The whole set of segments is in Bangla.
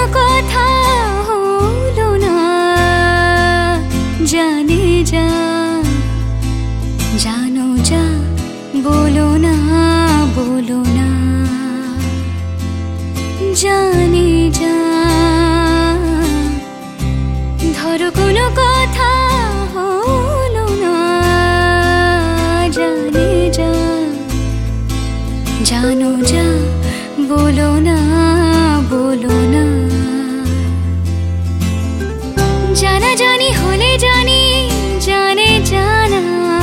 কথা হলো না, জানে যা জানো যা, বলো না বলো না, জানে যা। ধরো কোনো কথা হলো না, জানে যা জানো যা, বলো না বলো না। জানা জানি হলে জানি, জানে জানা,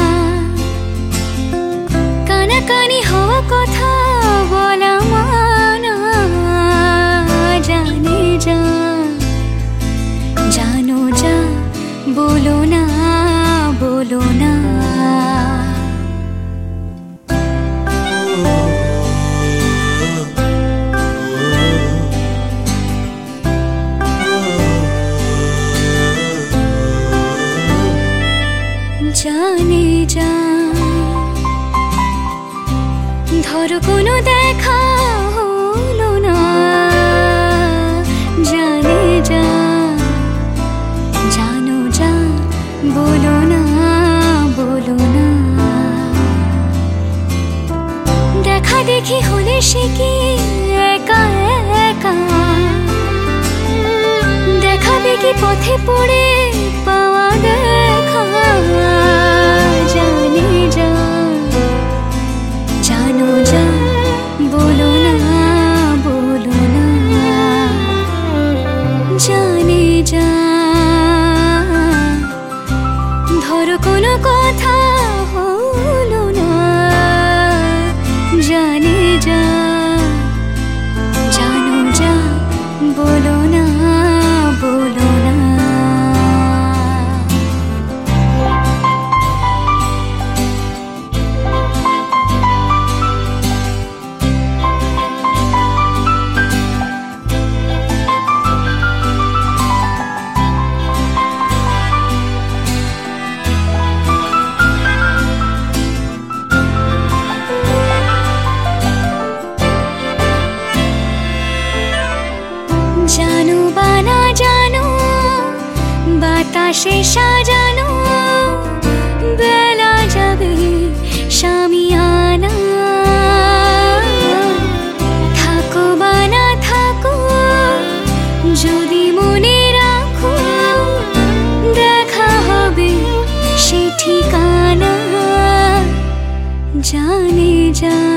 কানাকানি হওয়া কথা বলা মানা, জানে যা জানো যা, বলো না বলো না। জানে যা। ধরো কোনো দেখা হলো না, জানে যা জানো যা, বলো না বলো না। দেখা দেখি হলে সে কি একা একা, দেখাবে কি পথে পড়ে পাওয়া দেখা, জানে যা জানো যা, বলো না বলো না, জানে যা। ধরো কোনো কথা হলো না, জানে যা জানো যা, বলো না বলো না। জানো বা না জানো, বাতাসে সাজানো বেলা যাবে শামিয়ানা। থাকো বা না থাকো, যদি মনে রাখো, দেখা হবে সে ঠিকানা, জানে যা